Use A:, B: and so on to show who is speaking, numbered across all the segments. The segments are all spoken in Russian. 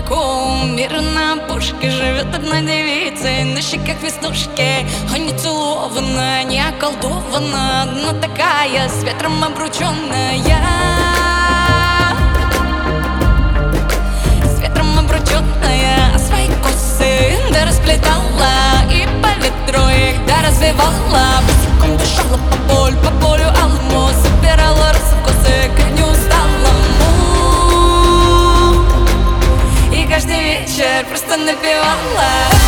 A: далеко, мир на пушке. Живет одна девица, и на щеках веснушки. А не целована, не околдована, но такая, с ветром обрученная. С ветром обрученная, свои косы да расплетала, и по ветру их да развивала. Босиком дышала по полю алому, собирала росы в косы к неусталому. И каждый вечер просто напевала.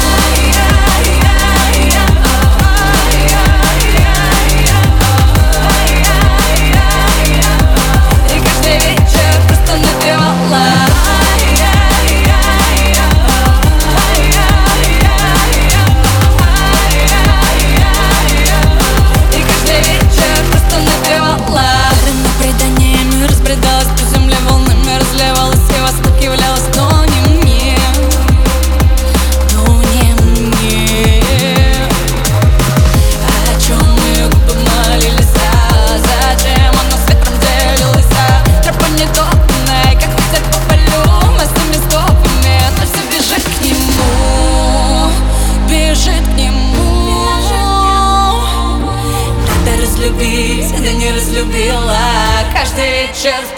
A: И каждый вечер просто напевала. И каждый вечер просто напевала. Время преданиями разбредалась по земле, волнами разливалась, и во снах являлась, но не мне, но не мне. О чем ее губы молились, зачем она с ветром делилась? Тропа недобранная, как ветер по полю, мы с ними стопами, но все бежит к нему, бежит к нему. Надо разлюбить, да не разлюбила. Каждый вечер